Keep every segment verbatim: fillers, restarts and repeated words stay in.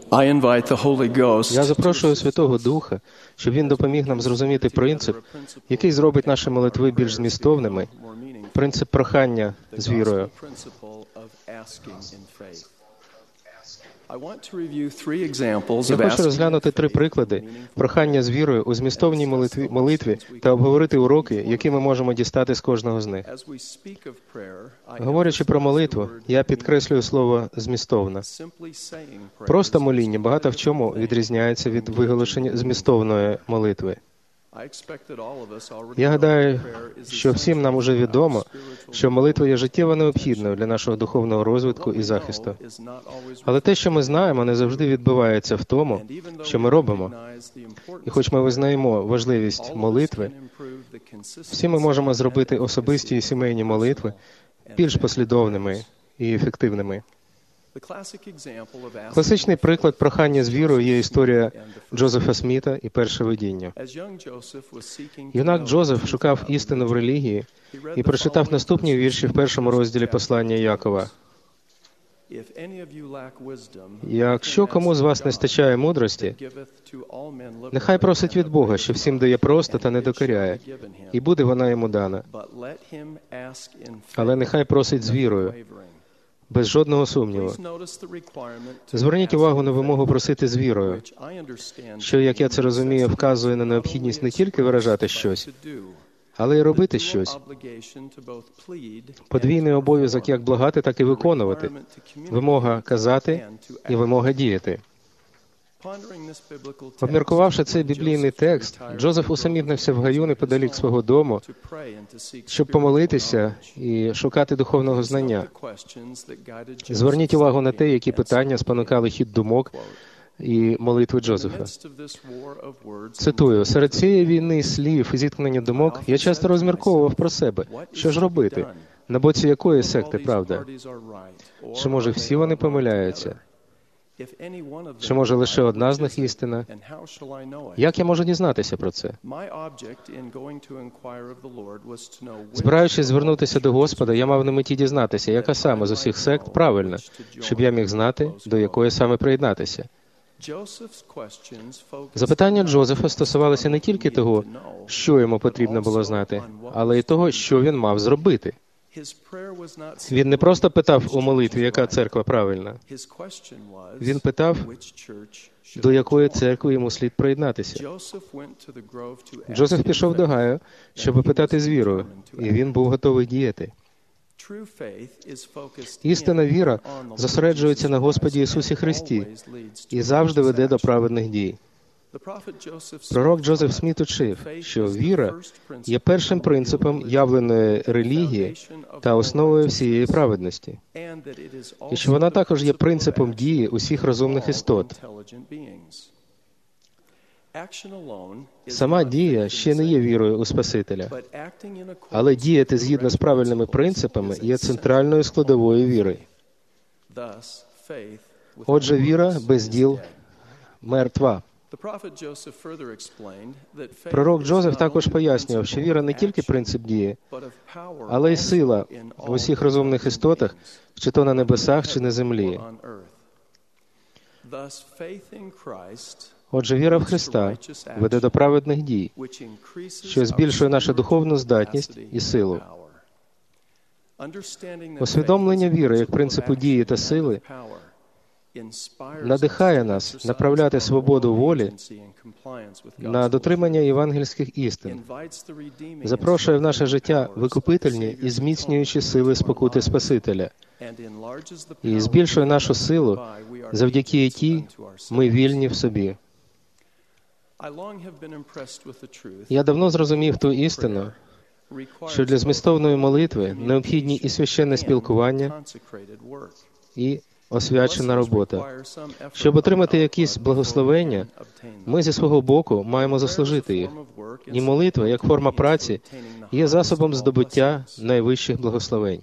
I invite the Holy Ghost. Я запрошую Святого Духа, щоб Він допоміг нам зрозуміти принцип, який зробить наші молитви більш змістовними, принцип прохання з вірою. Я хочу розглянути три приклади прохання з вірою у змістовній молитві, молитві та обговорити уроки, які ми можемо дістати з кожного з них. Говорячи про молитву, я підкреслюю слово «змістовна». Просто моління багато в чому відрізняється від виголошення змістовної молитви. Я гадаю, що всім нам уже відомо, що молитва є життєво необхідною для нашого духовного розвитку і захисту. Але те, що ми знаємо, не завжди відбувається в тому, що ми робимо. І хоч ми визнаємо важливість молитви, всі ми можемо зробити особисті і сімейні молитви більш послідовними і ефективними. Класичний приклад прохання з вірою є історія Джозефа Сміта і перше видіння. Юнак Джозеф шукав істину в релігії і прочитав наступні вірші в першому розділі послання Якова. «Якщо кому з вас не стачає мудрості, нехай просить від Бога, що всім дає просто та не докоряє, і буде вона йому дана. Але нехай просить з вірою, без жодного сумніву». Зверніть увагу на вимогу просити з вірою, що, як я це розумію, вказує на необхідність не тільки виражати щось, але й робити щось. Подвійний обов'язок як благати, так і виконувати. Вимога казати і вимога діяти. Обміркувавши цей біблійний текст, Джозеф усамітнився в гаю неподалік свого дому, щоб помолитися і шукати духовного знання. Зверніть увагу на те, які питання спонукали хід думок і молитви Джозефа. Цитую: «Серед цієї війни слів і зіткнення думок я часто розмірковував про себе. Що ж робити? На боці якої секти правда? Чи, може, всі вони помиляються? Чи, може, лише одна з них істина? Як я можу дізнатися про це?» Збираючись звернутися до Господа, я мав на меті дізнатися, яка саме з усіх сект правильна, щоб я міг знати, до якої саме приєднатися. Запитання Джозефа стосувалося не тільки того, що йому потрібно було знати, але й того, що він мав зробити. Він не просто питав у молитві, яка церква правильна. Він питав, до якої церкви йому слід приєднатися. Джозеф пішов до гаю, щоб питати з вірою, і він був готовий діяти. Істинна віра зосереджується на Господі Ісусі Христі і завжди веде до праведних дій. Пророк Джозеф Сміт учив, що віра є першим принципом явленої релігії та основою всієї праведності, і що вона також є принципом дії усіх розумних істот. Сама дія ще не є вірою у Спасителя, але діяти згідно з правильними принципами є центральною складовою віри. Отже, віра без діл мертва. Пророк Джозеф також пояснював, що віра не тільки принцип дії, але й сила в усіх розумних істотах, чи то на небесах, чи на землі. Отже, віра в Христа веде до праведних дій, що збільшує нашу духовну здатність і силу. Усвідомлення віри як принципу дії та сили надихає нас направляти свободу волі на дотримання євангельських істин, запрошує в наше життя викупительні і зміцнюючі сили спокути Спасителя, і збільшує нашу силу, завдяки якій ми вільні в собі. Я давно зрозумів ту істину, що для змістовної молитви необхідні і священне спілкування, і освячена робота. Щоб отримати якісь благословення, ми зі свого боку маємо заслужити їх. І молитва, як форма праці, є засобом здобуття найвищих благословень.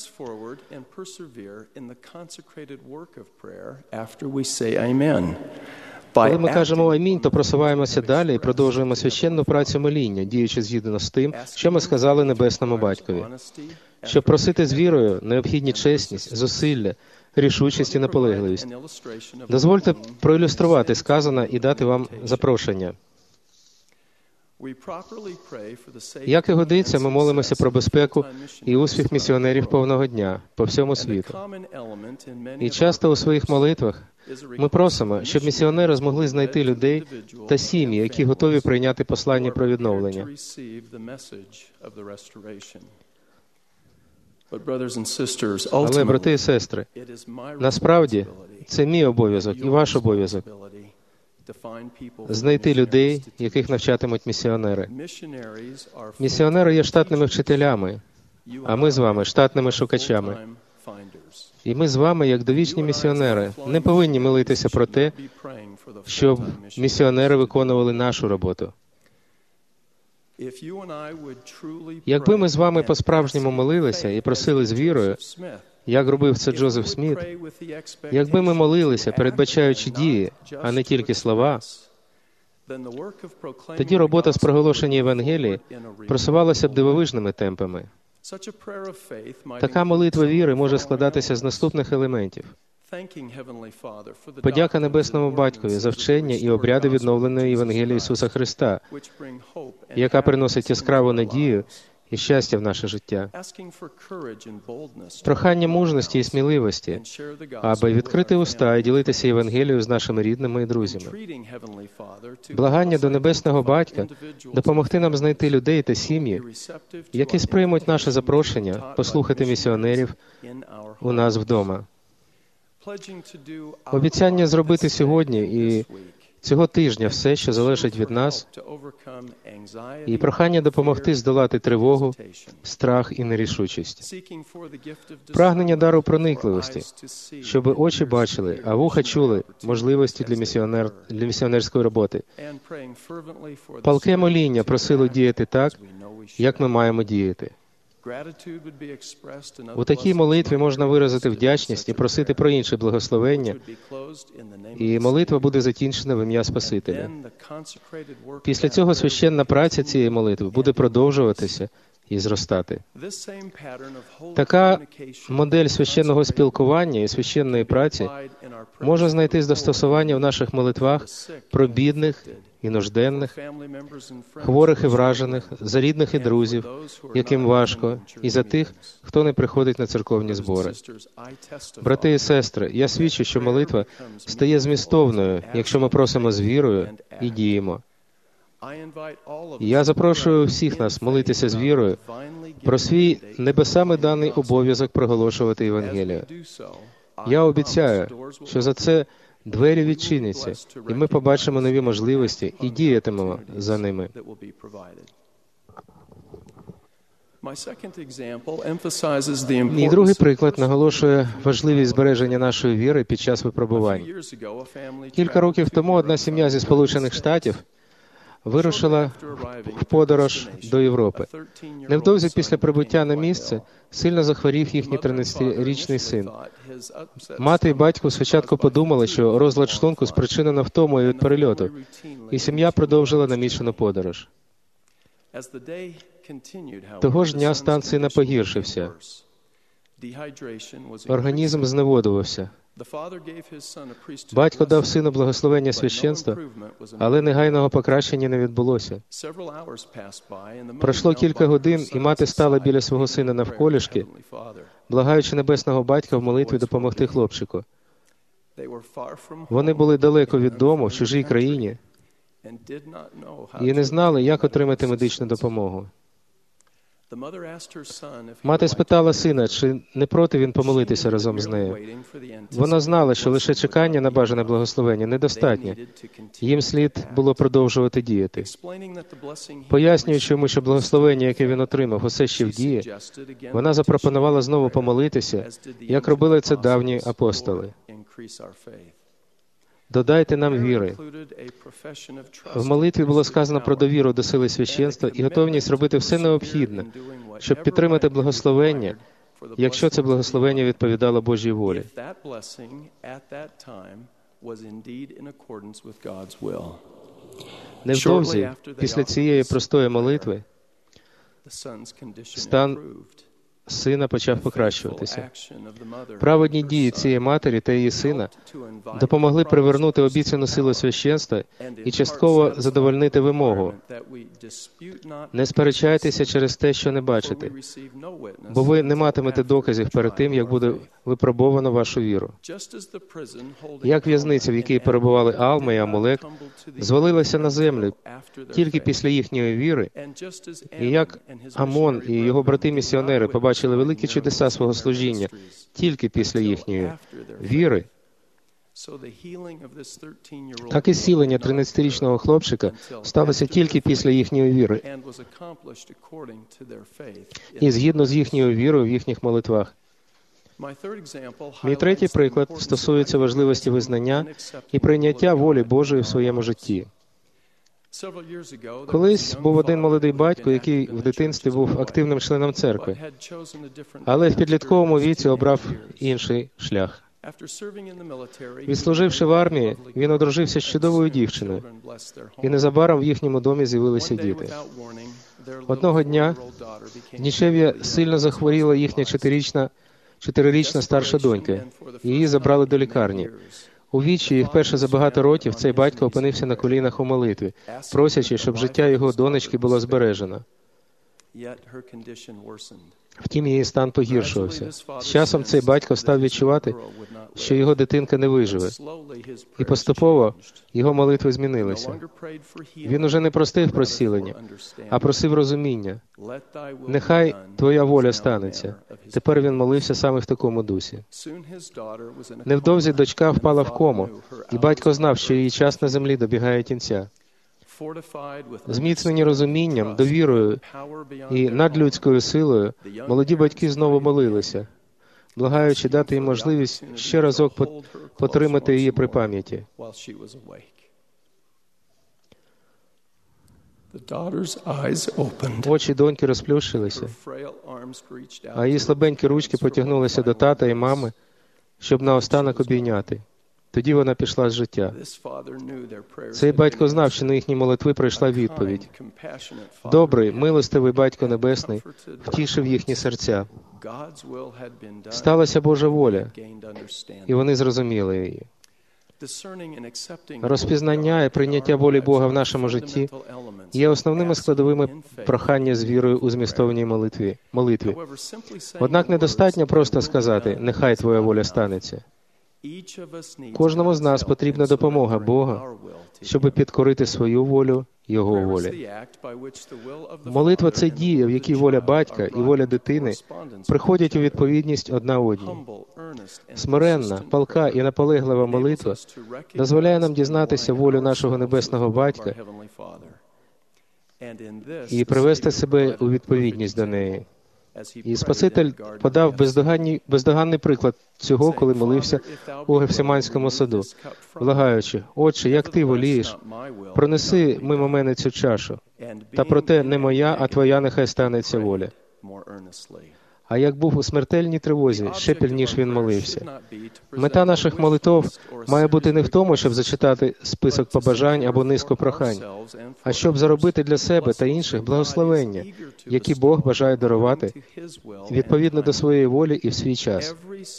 Коли ми кажемо «Амінь», то просуваємося далі і продовжуємо священну працю моління, діючи згідно з тим, що ми сказали Небесному Батькові. Щоб просити з вірою, необхідні чесність, зусилля, рішучість і наполегливість. Дозвольте проілюструвати сказане і дати вам запрошення. Як і годиться, ми молимося про безпеку і успіх місіонерів повного дня по всьому світу. І часто у своїх молитвах ми просимо, щоб місіонери змогли знайти людей та сім'ї, які готові прийняти послання про відновлення. Але, брати і сестри, насправді це мій обов'язок і ваш обов'язок знайти людей, яких навчатимуть місіонери. Місіонери є штатними вчителями, а ми з вами – штатними шукачами. І ми з вами, як довічні місіонери, не повинні молитися про те, щоб місіонери виконували нашу роботу. Якби ми з вами по-справжньому молилися і просили з вірою, як робив це Джозеф Сміт, якби ми молилися, передбачаючи дії, а не тільки слова, тоді робота з проголошення Євангелії просувалася б дивовижними темпами. Така молитва віри може складатися з наступних елементів. Подяка Небесному Батькові за вчення і обряди відновленої Євангелії Ісуса Христа, яка приносить яскраву надію і щастя в наше життя. Прохання мужності і сміливості, аби відкрити уста і ділитися Євангелією з нашими рідними і друзями. Благання до Небесного Батька допомогти нам знайти людей та сім'ї, які сприймуть наше запрошення послухати місіонерів у нас вдома. Обіцяння зробити сьогодні і цього тижня все, що залежить від нас, і прохання допомогти здолати тривогу, страх і нерішучість. Прагнення дару проникливості, щоб очі бачили, а вуха чули можливості для, місіонер... для місіонерської роботи. Палке моління про силу діяти так, як ми маємо діяти. У такій молитві можна виразити вдячність і просити про інше благословення, і молитва буде закінчена в ім'я Спасителя. Після цього священна праця цієї молитви буде продовжуватися і зростати. Така модель священного спілкування і священної праці може знайти застосування в наших молитвах про бідних і нужденних, хворих і вражених, за рідних і друзів, яким важко, і за тих, хто не приходить на церковні збори. Брати і сестри, я свідчу, що молитва стає змістовною, якщо ми просимо з вірою і діємо. Я запрошую всіх нас молитися з вірою про свій небесами даний обов'язок проголошувати Євангелію. Я обіцяю, що за це двері відчиняться, і ми побачимо нові можливості і діятимемо за ними. Мій другий приклад наголошує важливість збереження нашої віри під час випробувань. Кілька років тому одна сім'я зі Сполучених Штатів вирушила в подорож до Європи. Невдовзі після прибуття на місце сильно захворів їхній тринадцятирічний син. Мати і батько спочатку подумали, що розлад шлунку спричинено втомою від перельоту, і сім'я продовжила намічену подорож. Того ж дня стан сина погіршився. Організм зневодувався. Батько дав сину благословення священства, але негайного покращення не відбулося. Пройшло кілька годин, і мати стала біля свого сина навколішки, благаючи Небесного Батька в молитві допомогти хлопчику. Вони були далеко від дому, в чужій країні, і не знали, як отримати медичну допомогу. Мати спитала сина, чи не проти він помолитися разом з нею. Вона знала, що лише чекання на бажане благословення недостатньо. Їм слід було продовжувати діяти. Пояснюючи йому, що благословення, яке він отримав, усе ще в дії, вона запропонувала знову помолитися, як робили це давні апостоли. Додайте нам віри. В молитві було сказано про довіру до сили священства і готовність робити все необхідне, щоб підтримати благословення, якщо це благословення відповідало Божій волі. Невдовзі, після цієї простої молитви, стан сина почав покращуватися. Праведні дії цієї матері та її сина допомогли привернути обіцяну силу священства і частково задовольнити вимогу: не сперечайтеся через те, що не бачите, бо ви не матимете доказів перед тим, як буде випробовано вашу віру. Як в'язниця, в якій перебували Алма і Амулек, звалилася на землю тільки після їхньої віри, і як Амон і його брати-місіонери побачили великі чудеса свого служіння тільки після їхньої віри, так і зцілення тринадцятирічного хлопчика сталося тільки після їхньої віри і згідно з їхньою вірою в їхніх молитвах. Мій третій приклад стосується важливості визнання і прийняття волі Божої в своєму житті. Колись був один молодий батько, який в дитинстві був активним членом церкви, але в підлітковому віці обрав інший шлях. Відслуживши в армії, він одружився з чудовою дівчиною, і незабаром в їхньому домі з'явилися діти. Одного дня в нічев'я сильно захворіла їхня чотирирічна, чотирирічна старша донька, і її забрали до лікарні. У вічі, вперше за багато років, цей батько опинився на колінах у молитві, просячи, щоб життя його донечки було збережено. Втім, її стан погіршувався. З часом цей батько став відчувати, що його дитинка не виживе. І поступово його молитви змінилися. Він уже не просив про зцілення, а просив розуміння. «Нехай твоя воля станеться». Тепер він молився саме в такому дусі. Невдовзі дочка впала в кому, і батько знав, що її час на землі добігає кінця. Зміцнені розумінням, довірою і надлюдською силою, молоді батьки знову молилися, благаючи дати їм можливість ще разок потримати її при пам'яті. Очі доньки розплющилися, а її слабенькі ручки потягнулися до тата і мами, щоб наостанок обійняти. Тоді вона пішла з життя. Цей батько знав, що на їхні молитви прийшла відповідь. Добрий, милостивий Батько Небесний втішив їхні серця. Сталася Божа воля, і вони зрозуміли її. Розпізнання і прийняття волі Бога в нашому житті є основними складовими прохання з вірою у змістовній молитві. молитві. Однак недостатньо просто сказати «Нехай твоя воля станеться». Кожному з нас потрібна допомога Бога, щоб підкорити свою волю Його волі. Молитва – це дія, в якій воля батька і воля дитини приходять у відповідність одна одній. Смиренна, палка і наполеглива молитва дозволяє нам дізнатися волю нашого Небесного Батька і привести себе у відповідність до неї. І Спаситель подав бездоганний, бездоганний приклад цього, коли молився у Гефсиманському саду, благаючи: «Отче, як ти волієш, пронеси мимо мене цю чашу, та проте не моя, а твоя нехай станеться воля». А як був у смертельній тривозі, ще пильніш він молився. Мета наших молитов має бути не в тому, щоб зачитати список побажань або низку прохань, а щоб заробити для себе та інших благословення, які Бог бажає дарувати відповідно до своєї волі і в свій час.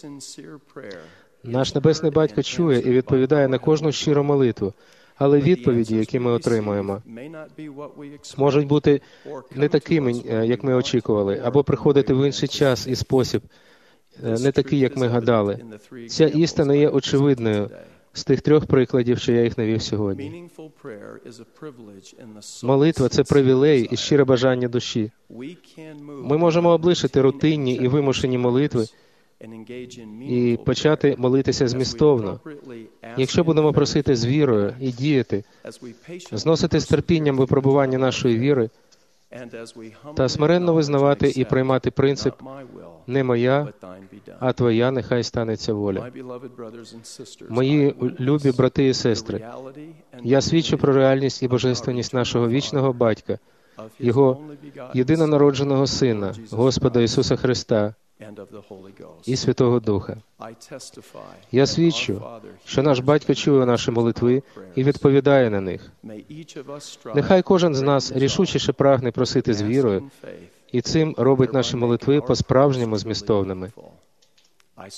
Наш Небесний Батько чує і відповідає на кожну щиру молитву, але відповіді, які ми отримуємо, можуть бути не такими, як ми очікували, або приходити в інший час і спосіб, не такий, як ми гадали. Ця істина є очевидною з тих трьох прикладів, що я їх навів сьогодні. Молитва – це привілей і щире бажання душі. Ми можемо облишити рутинні і вимушені молитви і почати молитися змістовно. Якщо будемо просити з вірою і діяти, зносити з терпінням випробування нашої віри та смиренно визнавати і приймати принцип «Не моя, а твоя нехай станеться воля». Мої любі брати і сестри, я свідчу про реальність і божественність нашого вічного Батька, Його єдинонародженого Сина, Господа Ісуса Христа, і Святого Духа. Я свідчу, що наш Батько чує наші молитви і відповідає на них. Нехай кожен з нас рішучіше прагне просити з вірою і цим робить наші молитви по-справжньому змістовними.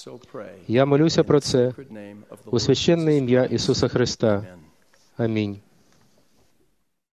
Я молюся про це у священне ім'я Ісуса Христа. Амінь.